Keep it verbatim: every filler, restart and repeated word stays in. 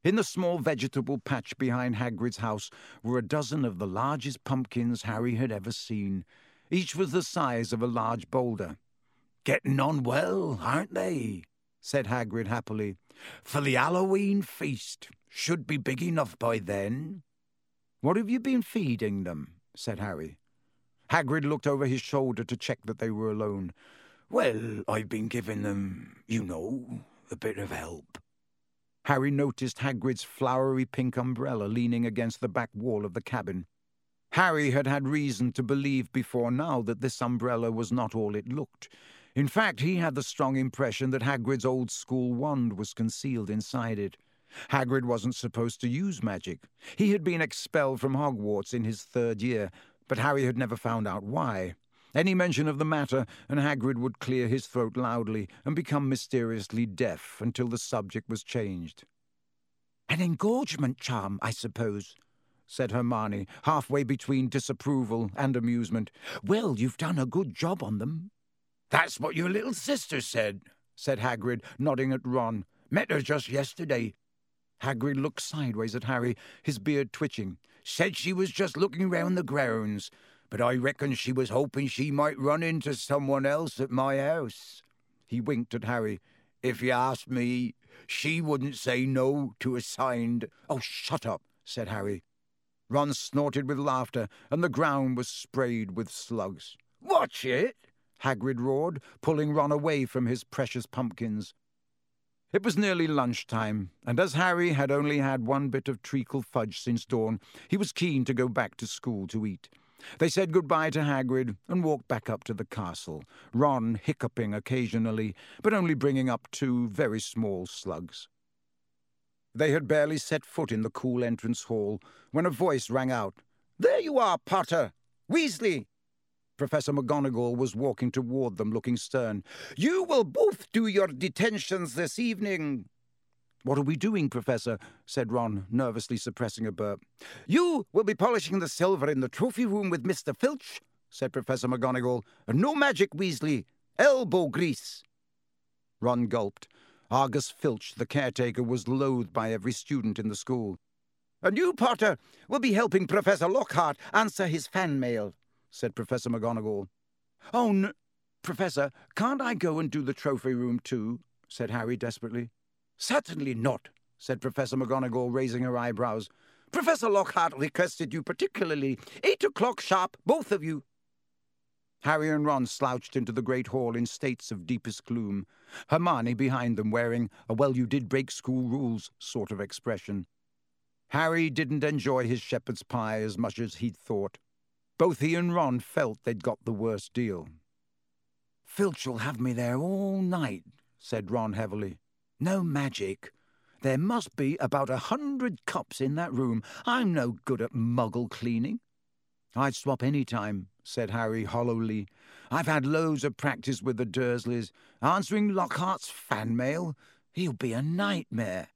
In the small vegetable patch behind Hagrid's house were a dozen of the largest pumpkins Harry had ever seen. Each was the size of a large boulder. "Getting on well, aren't they?" said Hagrid happily. "For the Halloween feast. Should be big enough by then." "What have you been feeding them?" said Harry. Hagrid looked over his shoulder to check that they were alone. "Well, I've been giving them, you know, a bit of help." Harry noticed Hagrid's flowery pink umbrella leaning against the back wall of the cabin. Harry had had reason to believe before now that this umbrella was not all it looked. In fact, he had the strong impression that Hagrid's old-school wand was concealed inside it. Hagrid wasn't supposed to use magic. He had been expelled from Hogwarts in his third year, but Harry had never found out why. Any mention of the matter, and Hagrid would clear his throat loudly and become mysteriously deaf until the subject was changed. "An engorgement charm, I suppose," said Hermione, halfway between disapproval and amusement. "Well, you've done a good job on them." "That's what your little sister said," said Hagrid, nodding at Ron. "Met her just yesterday." Hagrid looked sideways at Harry, his beard twitching. "Said she was just looking round the grounds, but I reckon she was hoping she might run into someone else at my house." He winked at Harry. "If you ask me, she wouldn't say no to a signed—" "Oh, shut up," said Harry. Ron snorted with laughter, and the ground was sprayed with slugs. "Watch it!" Hagrid roared, pulling Ron away from his precious pumpkins. It was nearly lunchtime, and as Harry had only had one bit of treacle fudge since dawn, he was keen to go back to school to eat. They said goodbye to Hagrid and walked back up to the castle, Ron hiccuping occasionally, but only bringing up two very small slugs. They had barely set foot in the cool entrance hall when a voice rang out. "There you are, Potter! Weasley!" Professor McGonagall was walking toward them, looking stern. "You will both do your detentions this evening." "What are we doing, Professor?" said Ron, nervously suppressing a burp. "You will be polishing the silver in the trophy room with Mister Filch," said Professor McGonagall. "No magic, Weasley. Elbow grease." Ron gulped. Argus Filch, the caretaker, was loathed by every student in the school. "And you, Potter, will be helping Professor Lockhart answer his fan mail," said Professor McGonagall. "Oh, no, Professor, can't I go and do the trophy room too?" said Harry desperately. "Certainly not," said Professor McGonagall, raising her eyebrows. "Professor Lockhart requested you particularly. Eight o'clock sharp, both of you." Harry and Ron slouched into the great hall in states of deepest gloom, Hermione behind them wearing a well-you-did-break-school-rules sort of expression. Harry didn't enjoy his shepherd's pie as much as he'd thought. Both he and Ron felt they'd got the worst deal. "Filch will have me there all night," said Ron heavily. "No magic. There must be about a hundred cups in that room. I'm no good at muggle cleaning." "I'd swap any time," said Harry hollowly. "I've had loads of practice with the Dursleys. Answering Lockhart's fan mail? He'll be a nightmare."